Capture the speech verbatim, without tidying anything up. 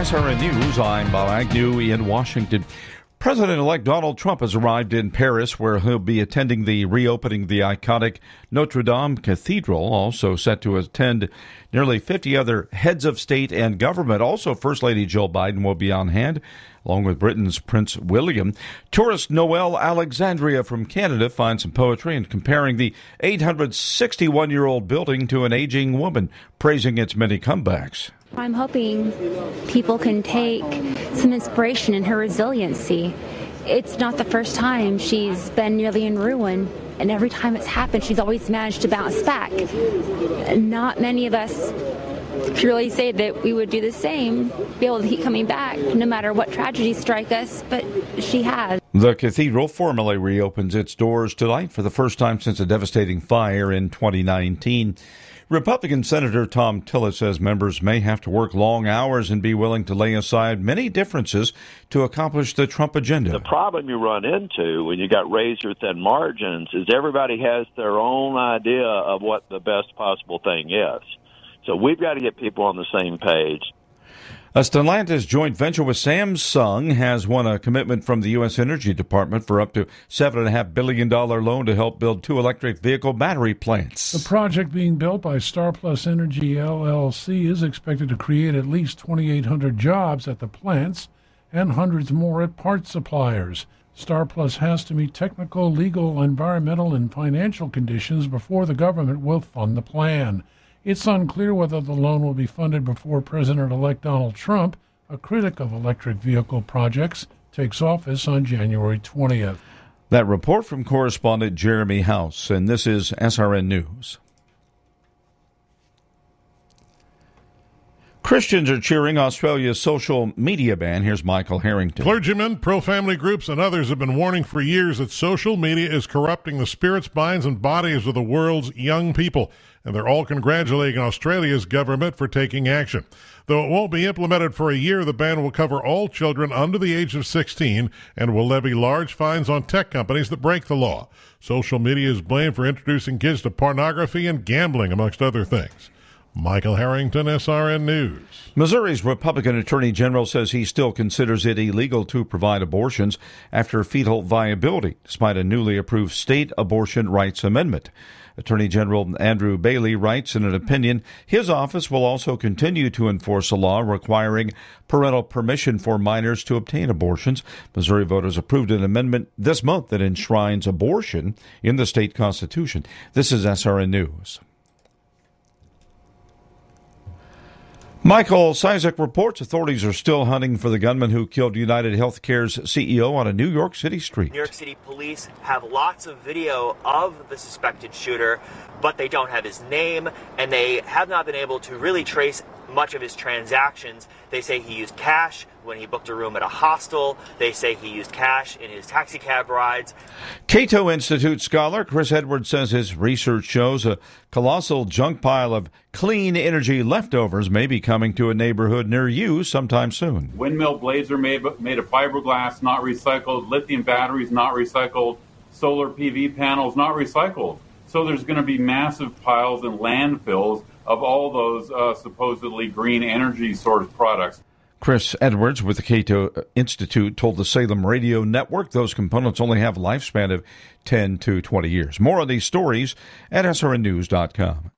S R N News, I'm Bob Agnew in Washington. President-elect Donald Trump has arrived in Paris, where he'll be attending the reopening of the iconic Notre Dame Cathedral, also set to attend nearly fifty other heads of state and government. Also, First Lady Jill Biden will be on hand, along with Britain's Prince William. Tourist Noelle Alexandria from Canada finds some poetry in comparing the eight hundred sixty-one-year-old building to an aging woman, praising its many comebacks. I'm hoping people can take some inspiration in her resiliency. It's not the first time she's been nearly in ruin, and every time it's happened, she's always managed to bounce back. Not many of us could really say that we would do the same, be able to keep coming back, no matter what tragedies strike us, but she has. The cathedral formally reopens its doors tonight for the first time since a devastating fire in twenty nineteen. Republican Senator Thom Tillis says members may have to work long hours and be willing to lay aside many differences to accomplish the Trump agenda. The problem you run into when you got razor-thin margins is everybody has their own idea of what the best possible thing is. So we've got to get people on the same page. A Stellantis joint venture with Samsung has won a commitment from the U S Energy Department for up to seven point five billion dollars loan to help build two electric vehicle battery plants. The project being built by Star Plus Energy, L L C, is expected to create at least twenty-eight hundred jobs at the plants and hundreds more at parts suppliers. Star Plus has to meet technical, legal, environmental, and financial conditions before the government will fund the plan. It's unclear whether the loan will be funded before President-elect Donald Trump, a critic of electric vehicle projects, takes office on January twentieth. That report from correspondent Jeremy House, and this is S R N News. Christians are cheering Australia's social media ban. Here's Michael Harrington. Clergymen, pro-family groups, and others have been warning for years that social media is corrupting the spirits, minds, and bodies of the world's young people. And they're all congratulating Australia's government for taking action. Though it won't be implemented for a year, the ban will cover all children under the age of sixteen and will levy large fines on tech companies that break the law. Social media is blamed for introducing kids to pornography and gambling, amongst other things. Michael Harrington, S R N News. Missouri's Republican Attorney General says he still considers it illegal to provide abortions after fetal viability, despite a newly approved state abortion rights amendment. Attorney General Andrew Bailey writes in an opinion, his office will also continue to enforce a law requiring parental permission for minors to obtain abortions. Missouri voters approved an amendment this month that enshrines abortion in the state constitution. This is S R N News. Michael Cizek reports authorities are still hunting for the gunman who killed United Healthcare's C E O on a New York City street. New York City police have lots of video of the suspected shooter, but they don't have his name, and they have not been able to really trace much of his transactions. They say he used cash when he booked a room at a hostel. They say he used cash in his taxi cab rides. Cato Institute scholar Chris Edwards says his research shows a colossal junk pile of clean energy leftovers may be coming to a neighborhood near you sometime soon. Windmill blades are made, made of fiberglass, not recycled. Lithium batteries, not recycled. Solar P V panels, not recycled. So there's going to be massive piles and landfills of all those uh, supposedly green energy source products. Chris Edwards with the Cato Institute told the Salem Radio Network those components only have a lifespan of ten to twenty years. More on these stories at S R N news dot com.